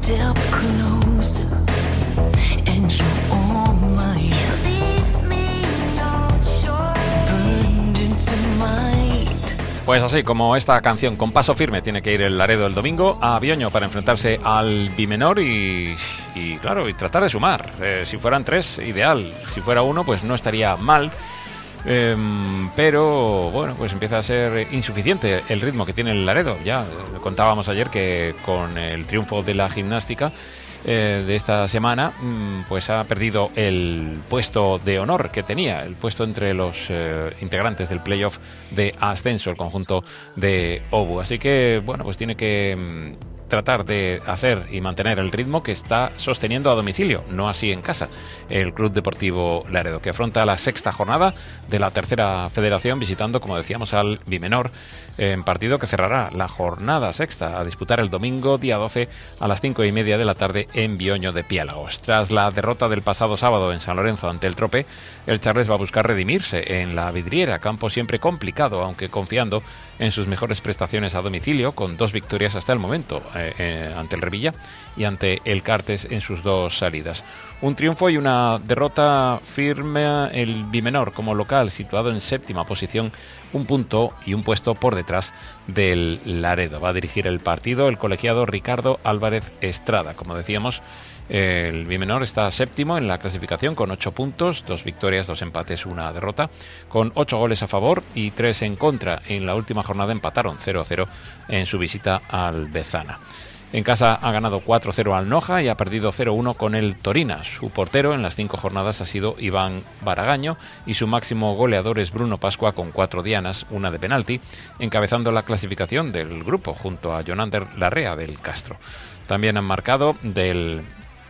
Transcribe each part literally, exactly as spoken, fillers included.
step closer, and you're all mine. Burned into my. Pues así como esta canción con paso firme tiene que ir el Laredo el domingo a Bioño para enfrentarse al Bimenor y, y claro, y tratar de sumar. Eh, si fueran tres, ideal. Si fuera uno, pues no estaría mal. Eh, pero bueno, pues empieza a ser insuficiente el ritmo que tiene el Laredo. Ya contábamos ayer que con el triunfo de la gimnástica eh, de esta semana, pues ha perdido el puesto de honor que tenía, el puesto entre los eh, integrantes del playoff de ascenso, el conjunto de Obu. Así que bueno, pues tiene que tratar de hacer y mantener el ritmo que está sosteniendo a domicilio, no así en casa, el Club Deportivo Laredo, que afronta la sexta jornada de la tercera federación visitando, como decíamos, al Bimenor, en partido que cerrará la jornada sexta a disputar el domingo día doce a las cinco y media de la tarde en Bioño de Piélagos. Tras la derrota del pasado sábado en San Lorenzo ante el Trope, el Charles va a buscar redimirse en la vidriera, campo siempre complicado, aunque confiando en sus mejores prestaciones a domicilio, con dos victorias hasta el momento, eh, eh, ante el Revilla y ante el Cartes en sus dos salidas. Un triunfo y una derrota firme el Bimenor como local, situado en séptima posición, un punto y un puesto por detrás del Laredo. Va a dirigir el partido el colegiado Ricardo Álvarez Estrada. Como decíamos, el Bimenor está séptimo en la clasificación con ocho puntos, dos victorias, dos empates, una derrota, con ocho goles a favor y tres en contra. En la última jornada empataron cero a cero en su visita al Bezana. En casa ha ganado cuatro cero al Noja y ha perdido cero uno con el Torina. Su portero en las cinco jornadas ha sido Iván Baragaño y su máximo goleador es Bruno Pascua con cuatro dianas, una de penalti, encabezando la clasificación del grupo junto a Jonander Larrea del Castro. También han marcado del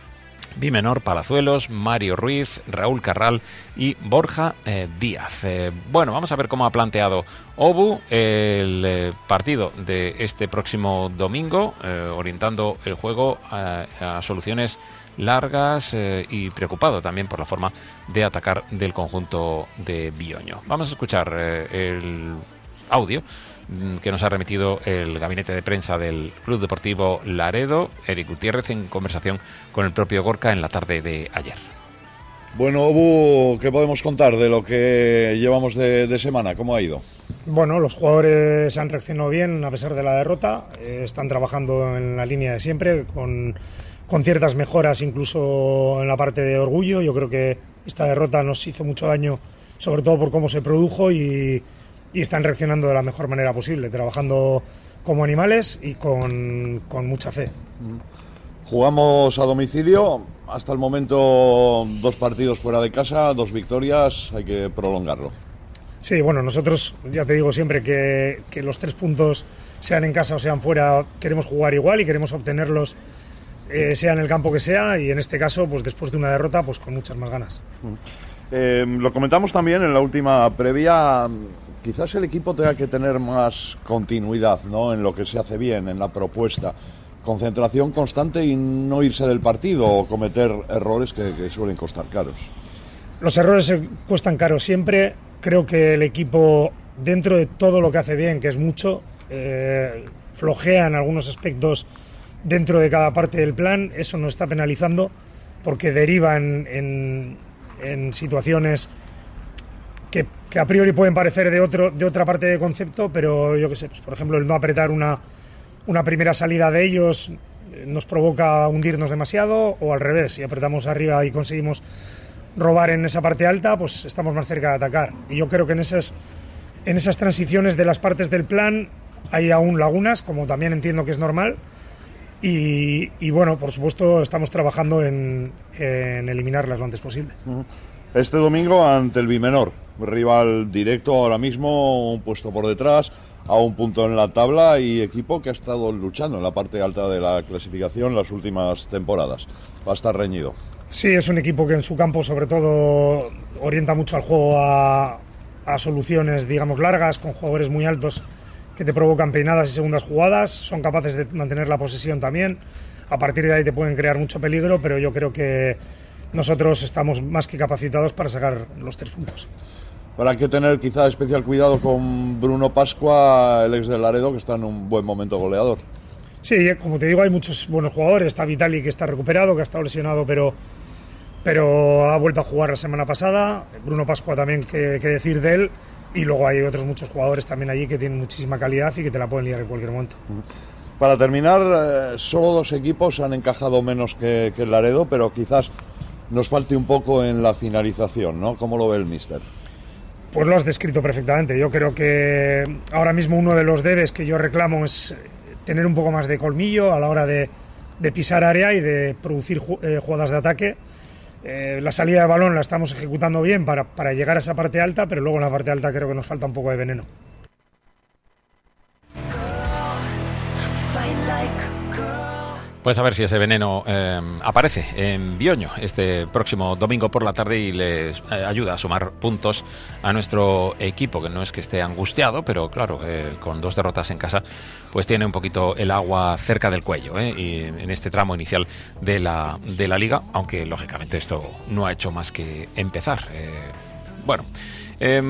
Bimenor Palazuelos, Mario Ruiz, Raúl Carral y Borja eh, Díaz. Eh, bueno, vamos a ver cómo ha planteado Obu el eh, partido de este próximo domingo, eh, orientando el juego a, a soluciones largas eh, y preocupado también por la forma de atacar del conjunto de Bioño. Vamos a escuchar eh, el audio que nos ha remitido el gabinete de prensa del Club Deportivo Laredo, Eric Gutiérrez, en conversación con el propio Gorka en la tarde de ayer. Bueno, Obu, ¿qué podemos contar de lo que llevamos de, de semana? ¿Cómo ha ido? Bueno, los jugadores han reaccionado bien a pesar de la derrota, eh, están trabajando en la línea de siempre, con, con ciertas mejoras incluso en la parte de orgullo. Yo creo que esta derrota nos hizo mucho daño, sobre todo por cómo se produjo, y y están reaccionando de la mejor manera posible, trabajando como animales y con, con mucha fe. Jugamos a domicilio, hasta el momento dos partidos fuera de casa, dos victorias, hay que prolongarlo. Sí, bueno, nosotros ya te digo siempre que, que los tres puntos, sean en casa o sean fuera, queremos jugar igual y queremos obtenerlos, eh, sea en el campo que sea, y en este caso, pues después de una derrota, pues con muchas más ganas. Eh, lo comentamos también en la última previa. Quizás el equipo tenga que tener más continuidad, ¿no?, en lo que se hace bien, en la propuesta. Concentración constante y no irse del partido o cometer errores que, que suelen costar caros. Los errores se cuestan caros siempre. Creo que el equipo, dentro de todo lo que hace bien, que es mucho, eh, flojea en algunos aspectos dentro de cada parte del plan. Eso nos está penalizando porque deriva en, en, en situaciones Que, que a priori pueden parecer de otro de otra parte de concepto, pero yo qué sé, pues por ejemplo el no apretar una, una primera salida de ellos nos provoca hundirnos demasiado, o al revés, si apretamos arriba y conseguimos robar en esa parte alta, pues estamos más cerca de atacar. Y yo creo que en esas, en esas transiciones de las partes del plan hay aún lagunas, como también entiendo que es normal, y, y bueno, por supuesto estamos trabajando en, en eliminarlas lo antes posible. Este domingo ante el Bimenor, rival directo ahora mismo, un puesto por detrás, a un punto en la tabla, y equipo que ha estado luchando en la parte alta de la clasificación las últimas temporadas. Va a estar reñido. Sí, es un equipo que en su campo sobre todo orienta mucho al juego a, a soluciones, digamos, largas, con jugadores muy altos que te provocan peinadas y segundas jugadas. Son capaces de mantener la posesión también. A partir de ahí te pueden crear mucho peligro, pero yo creo que nosotros estamos más que capacitados para sacar los tres puntos. Habrá que tener quizá especial cuidado con Bruno Pascua, el ex del Laredo, que está en un buen momento goleador. Sí, como te digo, hay muchos buenos jugadores. Está Vitali, que está recuperado, que ha estado lesionado, pero, pero ha vuelto a jugar la semana pasada. Bruno Pascua también, que, que decir de él. Y luego hay otros muchos jugadores también allí que tienen muchísima calidad y que te la pueden liar en cualquier momento. Para terminar, eh, solo dos equipos han encajado menos que, que el Laredo, pero quizás nos falte un poco en la finalización, ¿no? ¿Cómo lo ve el míster? Pues lo has descrito perfectamente. Yo creo que ahora mismo uno de los debes que yo reclamo es tener un poco más de colmillo a la hora de, de pisar área y de producir eh, jugadas de ataque. Eh, la salida de balón la estamos ejecutando bien para, para llegar a esa parte alta, pero luego en la parte alta creo que nos falta un poco de veneno. Pues a ver si ese veneno eh, aparece en Bioño este próximo domingo por la tarde y les eh, ayuda a sumar puntos a nuestro equipo, que no es que esté angustiado, pero claro, eh, con dos derrotas en casa, pues tiene un poquito el agua cerca del cuello, eh, y en este tramo inicial de la, de la liga, aunque lógicamente esto no ha hecho más que empezar. Eh, bueno, eh,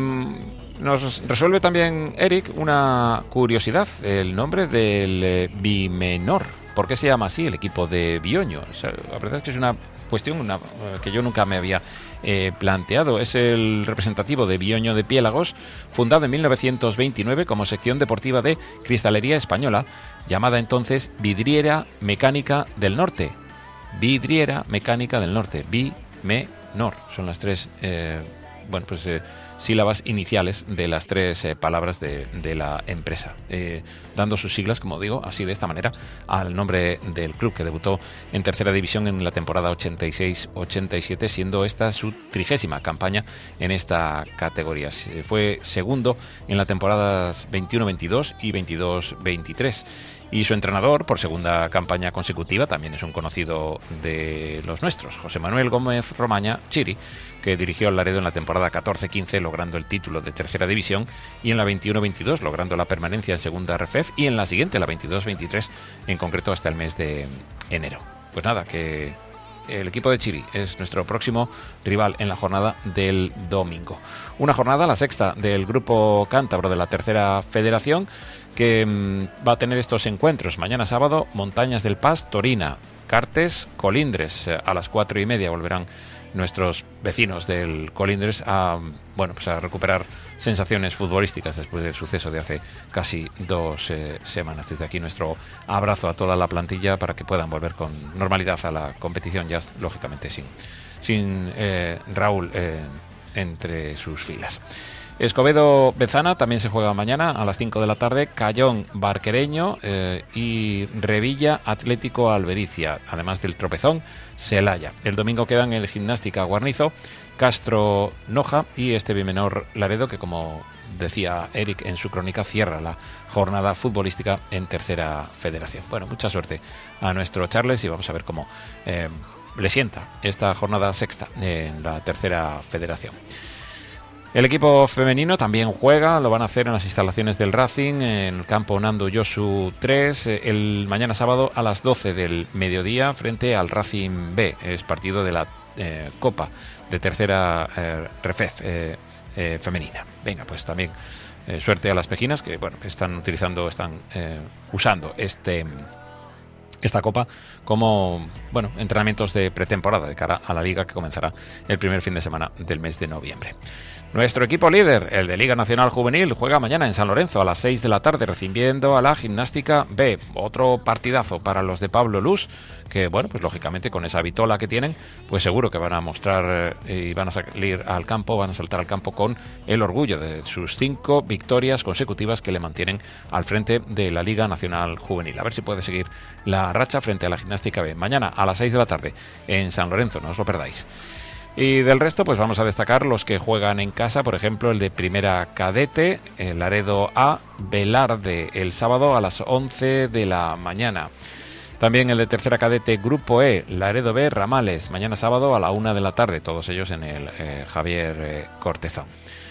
nos resuelve también Eric una curiosidad, el nombre del eh, Bimenor. ¿Por qué se llama así el equipo de Bioño? O sea, la verdad es que es una cuestión una, que yo nunca me había eh, planteado. Es el representativo de Bioño de Piélagos, fundado en mil novecientos veintinueve como sección deportiva de Cristalería Española, llamada entonces Vidriera Mecánica del Norte. Vidriera Mecánica del Norte. Bi-me-nor. Son las tres eh, bueno, pues, eh, sílabas iniciales de las tres eh, palabras de, de la empresa, eh, dando sus siglas, como digo, así de esta manera, al nombre del club, que debutó en tercera división en la temporada ochenta y seis ochenta y siete, siendo esta su trigésima campaña en esta categoría. Fue segundo en las temporadas veintiuno veintidós y veintidós veintitrés. Y su entrenador, por segunda campaña consecutiva, también es un conocido de los nuestros, José Manuel Gómez Romaña Chiri, que dirigió al Laredo en la temporada catorce quince, logrando el título de tercera división, y en la veintiuno veintidós, logrando la permanencia en segunda R F E F, y en la siguiente, la veintidós veintitrés, en concreto hasta el mes de enero. Pues nada, que el equipo de Chiri es nuestro próximo rival en la jornada del domingo. Una jornada, la sexta del grupo cántabro de la tercera federación, que mmm, va a tener estos encuentros. Mañana sábado, Montañas del Pas, Torina, Cartes, Colindres. A las cuatro y media volverán nuestros vecinos del Colindres a, bueno, pues a recuperar sensaciones futbolísticas después del suceso de hace casi dos eh, semanas. Desde aquí nuestro abrazo a toda la plantilla para que puedan volver con normalidad a la competición, ya lógicamente sin, sin eh, Raúl eh, entre sus filas. Escobedo Bezana también se juega mañana a las cinco de la tarde, Cayón Barquereño eh, y Revilla Atlético Albericia, además del Tropezón Celaya. El domingo quedan el Gimnástica Guarnizo, Castro Noja y este Bimenor Laredo, que como decía Eric en su crónica, cierra la jornada futbolística en tercera federación. Bueno, mucha suerte a nuestro Charles y vamos a ver cómo eh, le sienta esta jornada sexta en la tercera federación. El equipo femenino también juega, lo van a hacer en las instalaciones del Racing, en el campo Nando Yosu tres, el mañana sábado a las doce del mediodía frente al Racing B. Es partido de la eh, Copa de tercera eh, R F E F eh, eh, femenina. Venga, pues también eh, suerte a las pejinas que bueno están utilizando, están eh, usando este esta copa como bueno entrenamientos de pretemporada de cara a la liga que comenzará el primer fin de semana del mes de noviembre. Nuestro equipo líder, el de Liga Nacional Juvenil, juega mañana en San Lorenzo a las seis de la tarde recibiendo a la Gimnástica B. Otro partidazo para los de Pablo Luz, que bueno, pues lógicamente con esa vitola que tienen, pues seguro que van a mostrar eh, y van a salir al campo, van a saltar al campo con el orgullo de sus cinco victorias consecutivas que le mantienen al frente de la Liga Nacional Juvenil. A ver si puede seguir la racha frente a la Gimnástica B. Mañana a las seis de la tarde en San Lorenzo, no os lo perdáis. Y del resto, pues vamos a destacar los que juegan en casa, por ejemplo, el de Primera Cadete, el Laredo A, Velarde, el sábado a las once de la mañana. También el de Tercera Cadete Grupo E, Laredo B, Ramales, mañana sábado a la una de la tarde, todos ellos en el eh, Javier eh, Cortezón.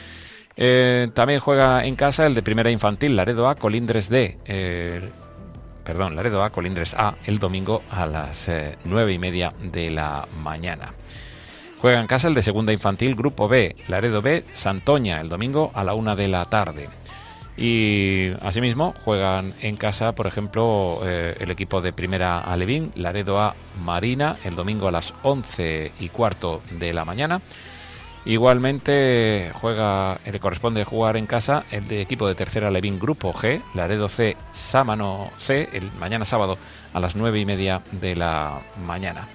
Eh, también juega en casa el de Primera Infantil, Laredo A, Colindres D, eh, perdón, Laredo A, Colindres A, el domingo a las eh, nueve y media de la mañana. Juega en casa el de Segunda Infantil Grupo B, Laredo B, Santoña, el domingo a la una de la tarde. Y asimismo juegan en casa, por ejemplo, eh, el equipo de Primera Alevín, Laredo A Marina, el domingo a las once y cuarto de la mañana. Igualmente juega, le corresponde jugar en casa el de equipo de Tercera Alevín Grupo G, Laredo C Sámano C, el mañana sábado a las nueve y media de la mañana.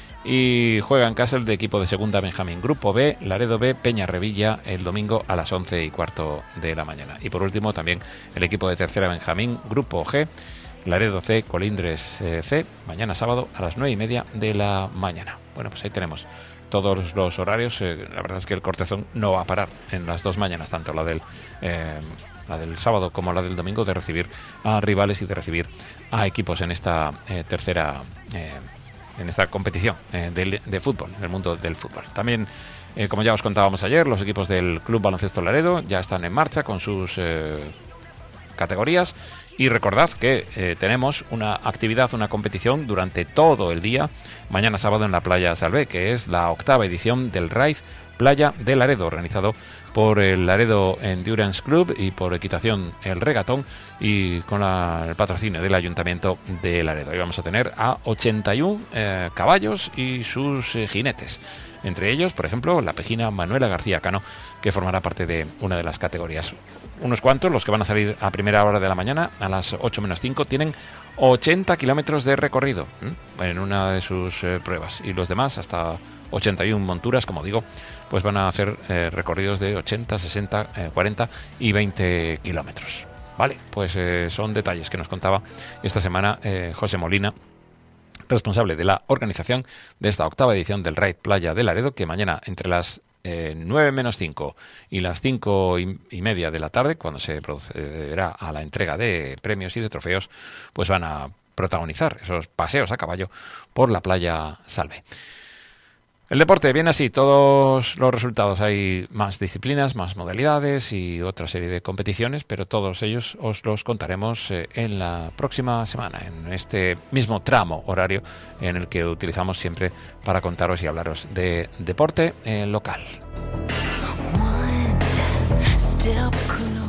Y juega en casa el de equipo de Segunda Benjamín Grupo B, Laredo B Peña Revilla, el domingo a las once y cuarto de la mañana. Y por último también el equipo de Tercera Benjamín Grupo G, Laredo C Colindres eh, C, mañana sábado a las nueve y media de la mañana. Bueno, pues ahí tenemos todos los horarios. Eh, la verdad es que el cortezón no va a parar en las dos mañanas, tanto la del eh, la del sábado como la del domingo, de recibir a rivales y de recibir a equipos en esta eh, tercera eh, en esta competición eh, de, de fútbol, en el mundo del fútbol. También, eh, como ya os contábamos ayer, los equipos del Club Baloncesto Laredo ya están en marcha con sus eh, categorías. Y recordad que eh, tenemos una actividad, una competición durante todo el día, mañana sábado en la Playa Salvé, que es la octava edición del Raid Playa de Laredo, organizado por el Laredo Endurance Club y por Equitación El Regatón, y con la, el patrocinio del Ayuntamiento de Laredo. Ahí vamos a tener a ochenta y uno eh, caballos y sus eh, jinetes. Entre ellos, por ejemplo, la pejina Manuela García Cano, que formará parte de una de las categorías. Unos cuantos, los que van a salir a primera hora de la mañana, a las ocho menos cinco, tienen ochenta kilómetros de recorrido ¿eh? en una de sus eh, pruebas. Y los demás, hasta ochenta y uno monturas, como digo, pues van a hacer eh, recorridos de ochenta, sesenta, eh, cuarenta y veinte kilómetros. Vale, pues eh, son detalles que nos contaba esta semana eh, José Molina, responsable de la organización de esta octava edición del Raid Playa de Laredo, que mañana entre las eh, nueve menos cinco y las cinco y, y media de la tarde, cuando se procederá a la entrega de premios y de trofeos, pues van a protagonizar esos paseos a caballo por la Playa Salve. El deporte viene así, todos los resultados, hay más disciplinas, más modalidades y otra serie de competiciones, pero todos ellos os los contaremos eh, en la próxima semana, en este mismo tramo horario en el que utilizamos siempre para contaros y hablaros de deporte eh, local. One step closer.